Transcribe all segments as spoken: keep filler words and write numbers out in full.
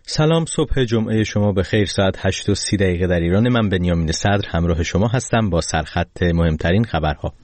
سلام، صبح جمعه شما به خیر. ساعت هشت و سی دقیقه در ایران. من بنیامین صدر همراه شما هستم با سرخط مهمترین خبرها.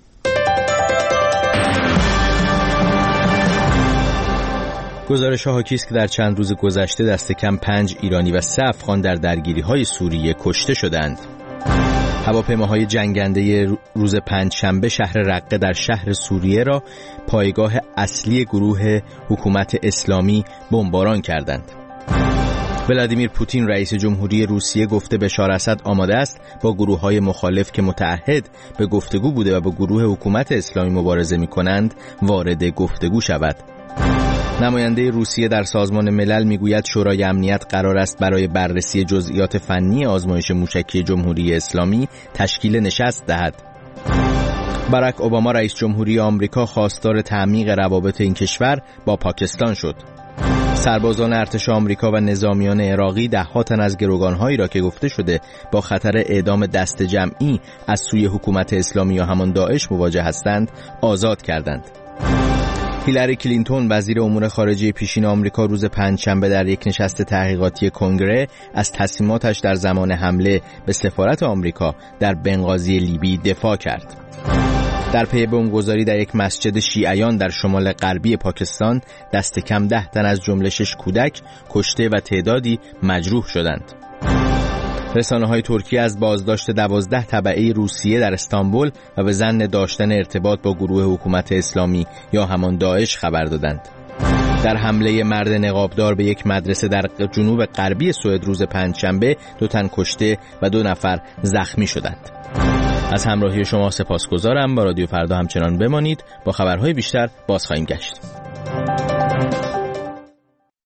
گزارش حاکی است که در چند روز گذشته دست کم پنج ایرانی و سه افغان در درگیری‌های سوریه کشته شدند. هواپیماهای جنگنده روز پنجشنبه شهر رقه در شهر سوریه را پایگاه اصلی گروه حکومت اسلامی بمباران کردند. ولادیمیر پوتین رئیس جمهوری روسیه گفته بشار اسد آماده است با گروه‌های مخالف که متعهد به گفتگو بوده و با گروه حکومت اسلامی مبارزه می‌کنند وارد گفتگو شود. نماینده روسیه در سازمان ملل میگوید شورای امنیت قرار است برای بررسی جزئیات فنی آزمایش موشکی جمهوری اسلامی تشکیل نشست دهد. باراک اوباما رئیس جمهوری آمریکا خواستار تعمیق روابط این کشور با پاکستان شد. سربازان ارتش آمریکا و نظامیان عراقی ده‌ها تن از گروگان‌هایی را که گفته شده با خطر اعدام دست جمعی از سوی حکومت اسلامی یا همان داعش مواجه هستند آزاد کردند. هیلاری کلینتون وزیر امور خارجه پیشین آمریکا روز پنجشنبه در یک نشست تحقیقاتی کنگره از تصمیماتش در زمان حمله به سفارت آمریکا در بنغازی لیبی دفاع کرد. در پی بمبگذاری در یک مسجد شیعیان در شمال غربی پاکستان دست کم ده تن از جمله شش کودک کشته و تعدادی مجروح شدند. رسانه‌های ترکیه از بازداشت دوازده تبعه روسیه در استانبول و به ظن داشتن ارتباط با گروه حکومت اسلامی یا همان داعش خبر دادند. در حمله مرد نقابدار به یک مدرسه در جنوب غربی سوئد روز پنجشنبه دو تن کشته و دو نفر زخمی شدند. از همراهی شما سپاسگزارم. با رادیو فردا همچنان بمانید. با خبرهای بیشتر باز خواهیم گشت.